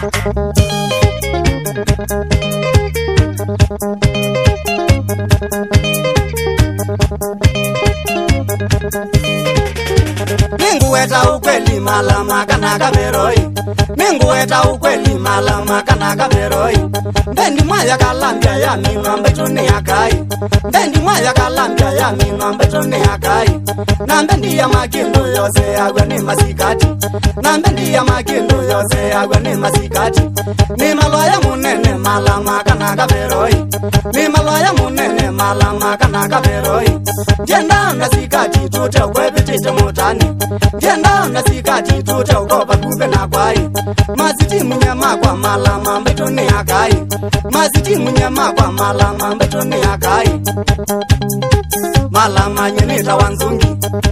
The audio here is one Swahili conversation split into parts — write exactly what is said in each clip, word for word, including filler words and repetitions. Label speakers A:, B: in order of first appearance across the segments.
A: Mingueta ukweli malama kana kaberoi. Mingueta ukweli malama kana kaberoi. Bendi mwaya kalambia ya minwa mbetuni yakai. Bendi mwaya kalambia ya minwa mbetuni yakai. Na bendi ya makindo yose agwe ni masikati. Na bendi ya makindo yose agwe ni masikati. Ni malaya munene malama kana kaberoi. Ni malaya munene malama kana kaberoi. Jenda na sikati tute ukwe bitite mutani. Jenda na sikati tute ukopa kupe na kwai. Maziti munyama kwa malama mbetuni yakai. Maziti munyama kwa malama mbetuni yakai. Malama nyenita wanzungi.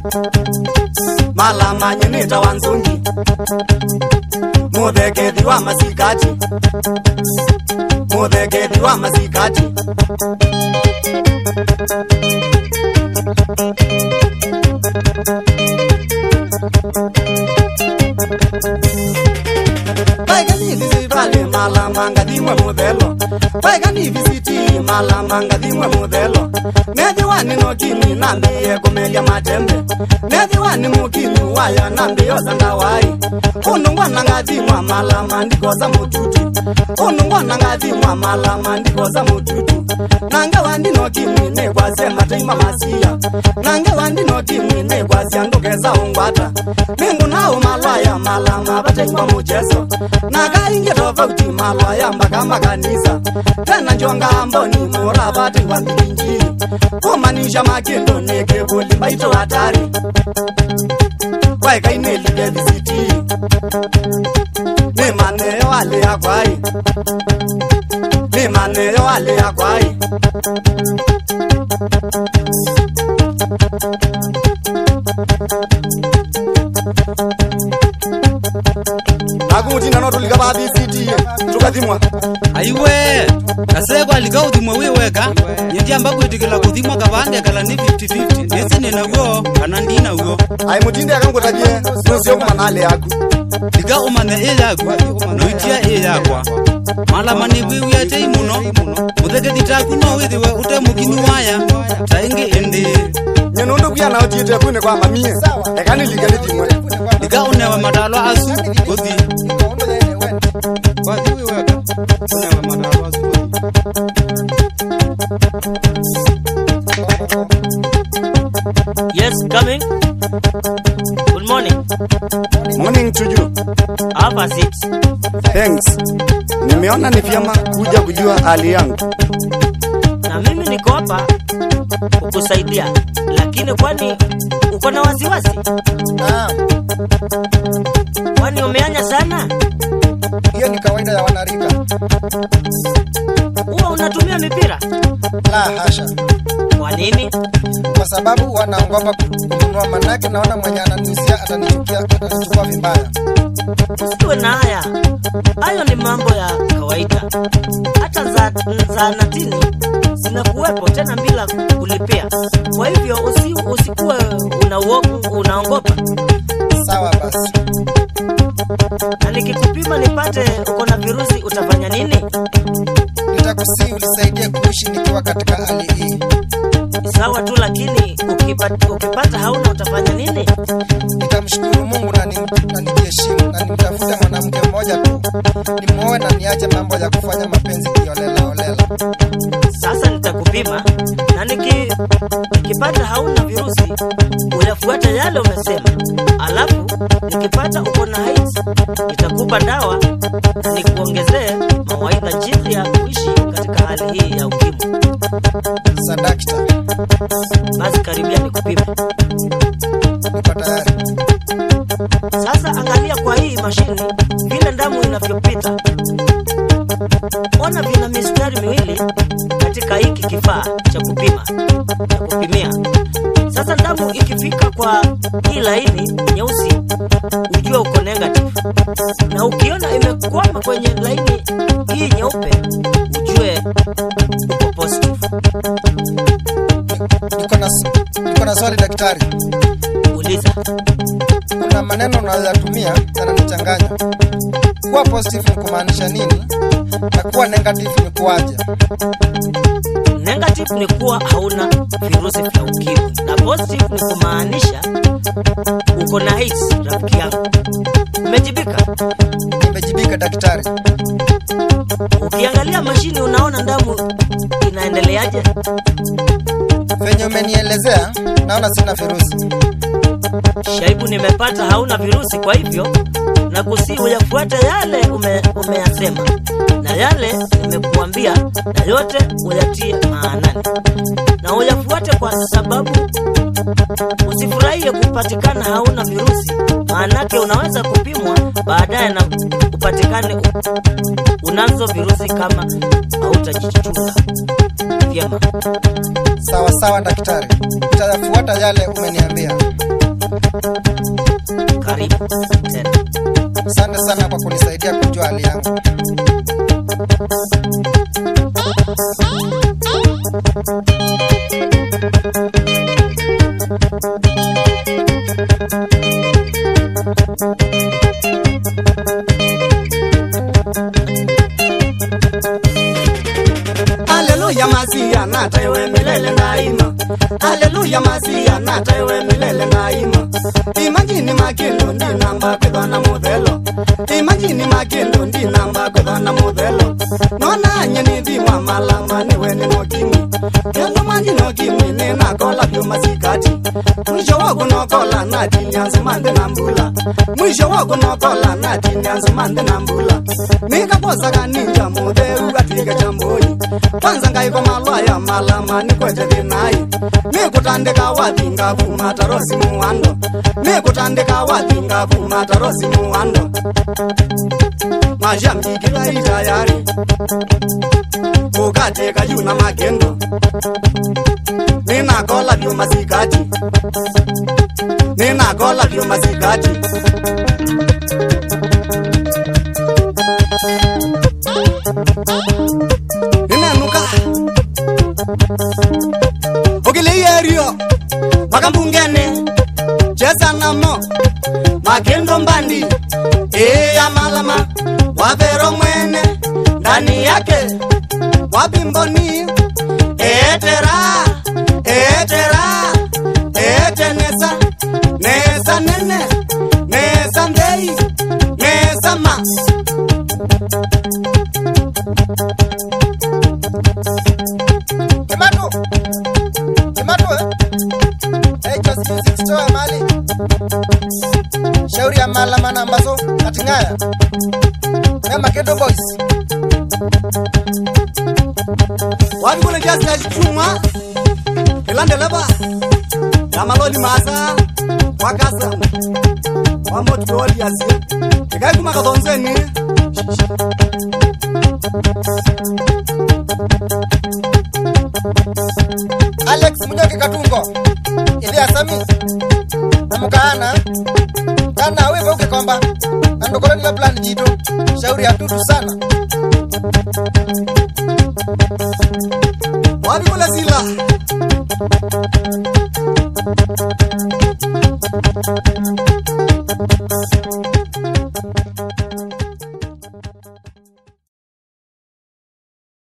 A: Malama nyenita wanzungi. Mudhekedi wa masikati. Mudhekedi wa masikati. Paigani visitali malama ngadimwe modelo. Paigani visiti malama ngadimwe modelo. Nedi wani no kimi nambi ye kumelia matembe. Nedi wani mukimi waya nambi yoza ndawai. Unungwana ngadimwa malama ndikoza mututu. Unungwana ngadimwa malama ndikoza mututu. Nanga wandi no kimi ne kwaze mataima masia. Nanga wandi no kimi ne kwaze andogeza ungwata. Mingu nao malaya malama bataima mujeso. Naga inge tofauti malaya mpaka makanisa. Tena njonga amboni murabati wa mbinji. Kumanisha makindo neke boli baito hatari. Kwa ika inelike visiti. Ni maneo wale ya kwai. Ni maneo wale ya kwai. Akuti nanoto likaba visiti. Tukadhimwa.
B: Aiwe, kasegwa ligao dhimwa wiweka. Nyendi ambaku itikila kuthimwa kabande kala ni fifty fifty. Nesi nina ugo, kanandina ugo.
A: Aimutinde yakangu tajie, nusio kumanale yaku.
B: Liga umane e yaku, noitia e yakwa. Malama ni wiwi ya tei muno. Mudheke ditaku no withiwe ute mukini waya. Taingi endi.
A: Nyenundu kuya na otite kune kwa mamie. Ekani ligali dhimwe.
B: Liga unewa madalwa asu, kuthi. Kwa dhiwi weka, unewa madalwa asu, kuthi.
C: Yes, coming. Good morning.
A: Morning to you.
C: Have a seat.
A: Thanks. Nimeona ni vyema kuja kujua hali yangu.
C: Na mimi niko hapa kukusaidia. Lakini kwani uko na wasiwasi?
D: Naam.
C: Kwani umeanya sana?
D: Hiyo ni kawaida ya wanarika.
C: Huwa unatumia mipira?
D: La hasha.
C: Kwa nini?
D: Kwa sababu wanaogopa kununua, manake naona mwenye ananiusia atanichukia, atanichukua vibaya.
C: Usiwe na haya. Hayo ni mambo ya kawaida. Hata za zahanatini zinakuwepo tena bila kulipia. Kwa hivyo usi, usikuwe unaogopa.
D: Sawa basi.
C: Na nikikupima nipate uko na virusi utafanya nini?
D: Nitakusihi unisaidie kuishi nikiwa katika hali hii.
C: Sawa tu, lakini ukipata, ukipata hauna utafanya nini?
D: Nitamshukuru Mungu na nijiheshimu na nimtafute mwanamke mmoja tu. Nimuoe na niache mambo ya kufanya mapenzi kiolela olela.
C: Sasa nitakupima na niki, nikipata hauna virusi uyafuata yale umesema. Alafu nikipata uko na AIDS nitakupa dawa na nikuongezee mawaidha jinsi ya kuishi katika hali hii ya ukimwi.
D: Sadakta.
C: Basi karibia nikupime.
D: Niko tayari.
C: Sasa angalia kwa hii mashini vile damu inavyopita. Ona vina mistari miwili katika hiki kifaa cha kupima, cha kupimia. Sasa damu ikifika kwa hii laini nyeusi ujue uko negative. Na ukiona imekwama kwenye laini hii nyeupe ujue uko positive.
D: Niko na niko na swali daktari.
C: Uliza.
D: Kuna maneno maneno unayotumia yananichanganya. Kuwa positive ni kumaanisha nini? Na kuwa negative ni kuaje?
C: Negative ni kuwa hauna virusi vya ukimwi, na positive ni kumaanisha uko na AIDS. Rafiki yangu, umejibika?
D: Nimejibika daktari.
C: Ukiangalia mashini unaona damu inaendeleaje?
D: Venye umenielezea naona sina virusi.
C: Shaibu nimepata hauna virusi, kwa hivyo na kusi uyafuate yale ume, umeyasema na yale nimekuambia, na yote uyatie maanani na uyafuate, kwa sababu usifurahie kupatikana hauna virusi, maanake unaweza kupimwa baadaye na upatikane unazo virusi kama hautajichunga vyema.
D: Sawa sawa daktari, nitafuata yale umeniambia.
C: Karibu tena.
D: Asante sana kwa kunisaidia kujua hali yangu.
A: Haleluya Masia natawe milele naima. Haleluya Masia natawe milele naima. Imagine makendo ndi namba kwedona modelo. Imagine makendo ndi namba kwedona modelo. Nona nyeni ndi malama ni wene no kimi. Kendo manji no kimi ni nakola byo masikati. Mwisho wako nokola na tinyanzo mande nambula. Mwisho wako nokola na tinyanzo mande nambula. Nikaposa kaninja modelu atiga chamboi. Kwanza ngaiko malwaya malama ni kweje dinai. Nikutandika wadinga kumata rosi muwando. Nikutandika wadinga kumata rosi muwando. Majambi kila itayari. Ukateka yuna magendo. Nina kola byo masikati. Nina kola byo masikati. Ninanuka Ogileyerio Wakambungene Chesa namo Makendo mbandi Eya malama Wavero mwene Ndani yake Wabimboni Etera Etera Etenesa Nesa nene Nesa ndei Nesa ma
D: Kimatu. Kimatu eh? Hey, just music store mali. Shauri ya malama na ambazo katingaya. Kama Kedo Boys.
A: Watu kule jazi ya chuma Kelande leba Ya maloli masa Wakasa Wambo tuwali yasi Kikai kuma katonzeni
D: Alex Munyoke Katungo. Ili asami. Namukana. Kana wewe uke kwamba andokolo ni plan jito. Shauri ya tutu sana.
A: Watu kule zila